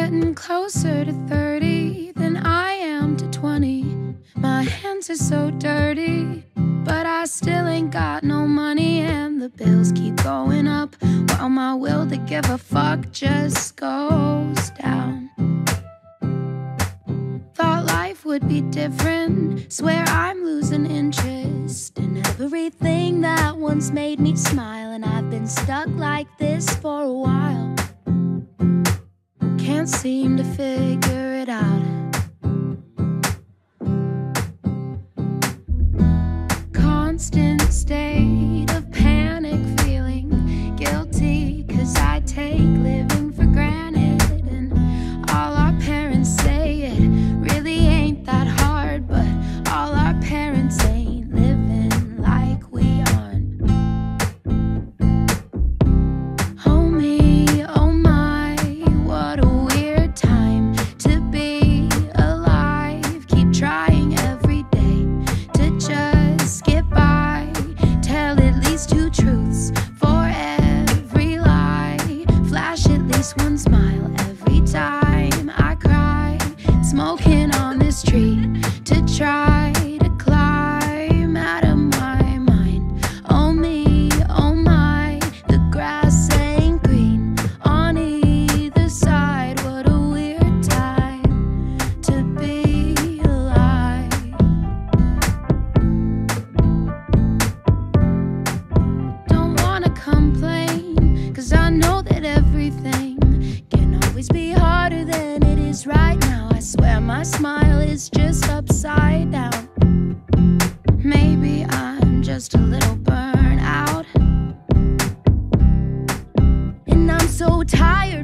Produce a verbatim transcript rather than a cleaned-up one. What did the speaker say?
getting closer to thirty than I am to twenty. My hands are so dirty, but I still ain't got no money, and the bills keep going up while my will to give a fuck just goes down. Thought life would be different, swear I'm losing interest in everything that once made me smile, and I've been stuck like this for a while. Can't seem to figure it out. Constant state of panic, feeling guilty 'cause I take living for granted. And all our parents say it really ain't that hard, but all our parents ain't living like we aren't. Oh me, oh my, what a weird time to be alive. Keep trying every day to just get by. Tell at least two truths for every lie. Flash at least one smile every time I cry. Smoking on this tree to try to climb out of my mind. Oh me, oh my, the grass ain't green on either side. What a weird time to be alive. Don't wanna complain, 'cause I know that everything can always be harder than it is right now. I swear my smile is just upside down. Maybe I'm just a little burnt out, and I'm so tired